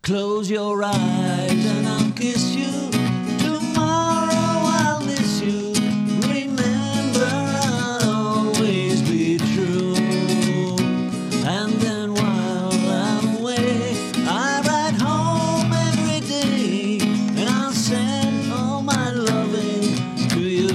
Close your eyes and I'll kiss you. Tomorrow I'll miss you. Remember, I'll always be true. And then while I'm away, I ride home every day, and I'll send all my loving to you.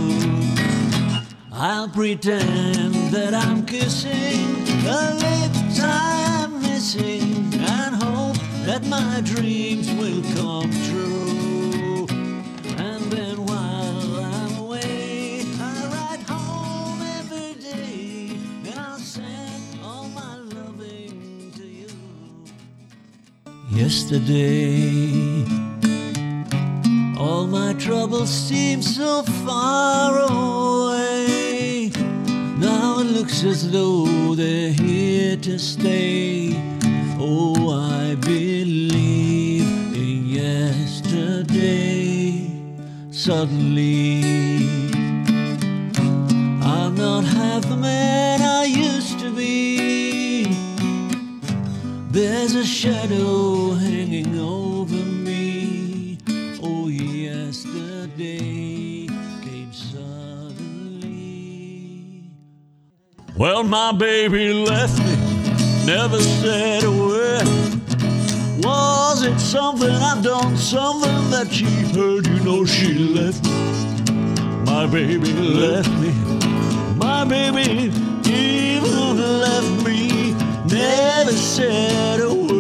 I'll pretend that I'm kissing the lips I am missing, and hope that my dreams will come true. And then while I'm away, I ride home every day, and I'll send all my loving to you. Yesterday, all my troubles seem so far away. Now it looks as though they're here to stay. Oh, I believe in yesterday. Suddenly, I'm not half the man I used to be. There's a shadow hanging over me. Oh, yesterday came suddenly. Well, my baby left me, never said a word. Was it something I've done, something that she heard? You know she left me. My baby left me. My baby even left me, never said a word.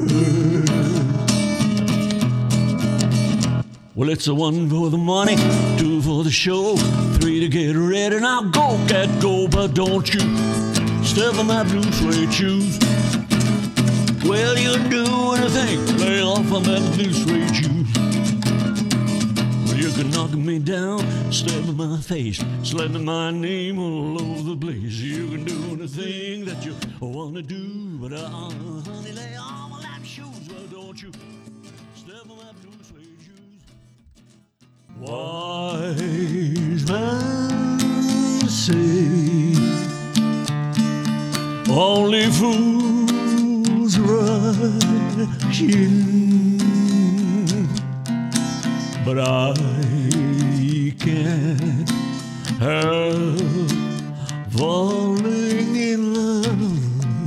Well, it's a 1 for the money, 2 for the show, 3 to get ready. Now go, cat, go, but don't you step on my blue suede shoes. Well, you're doing a thing, lay off on that blue suede shoes. Well, you can knock me down, step in my face, slamming my name all over the place. You can do the thing that you want to do, but honey, lay on my lap shoes. Well, don't you step on my blue suede shoes. Wise man say only fools rush in, but I can't help falling in love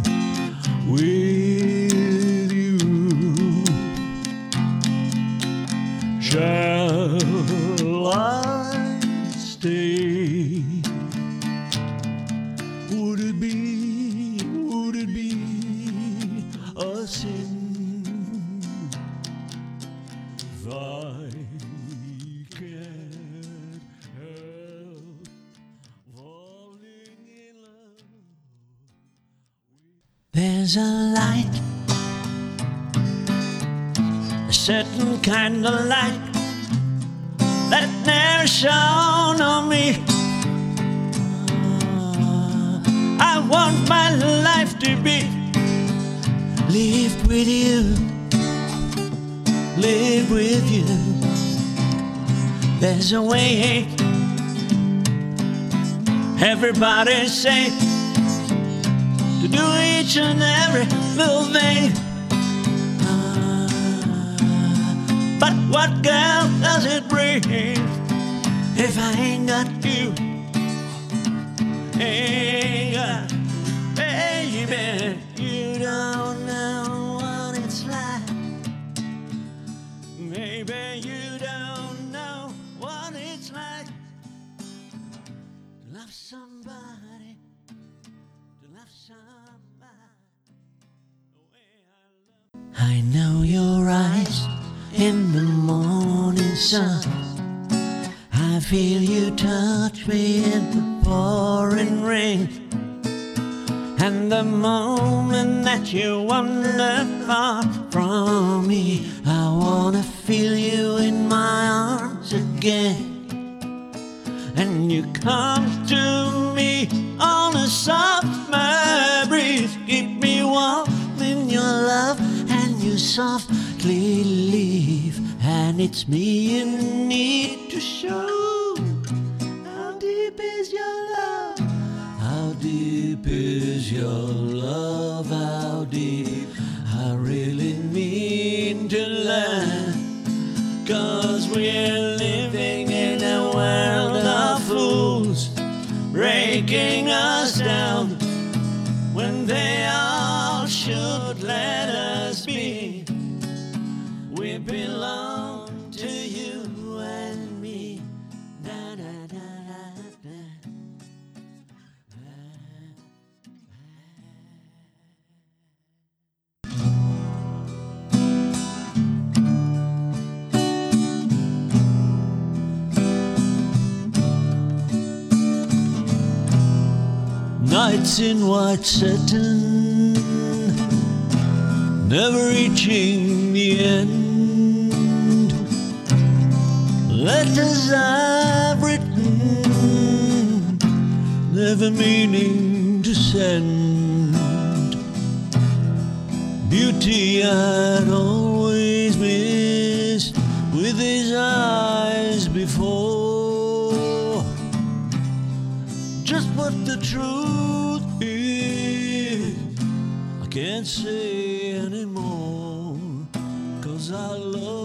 with you. Shall I stay? Would it be a sin if I can't help falling in love? There's a light, a certain kind of light that never shone on me. I want my life to be lived with you, live with you. There's a way, everybody say, to do each and every little thing. But what girl does it bring if I ain't got you? Ain't got, baby, you don't know what it's like. Maybe you don't know what it's like to love somebody, to love somebody the way I know your eyes in the morning sun. I feel you touch me in the pouring rain. And the moment that you wander far from me, I wanna feel you in my arms again. And you come to me on a soft breeze, keep me warm in your love, and you softly leave. And it's me you need to show. How deep is your love? How deep is your love? How deep? I really mean we're living in a world of fools, breaking us down when they all should let us be. We belong to you and me. Da, da, da, da, da. Nights in white satin, never reaching the end. Letters I've written, never meaning to send. Beauty I'd always missed with his eyes before. Just what the truth is, I can't say anymore, 'cause I love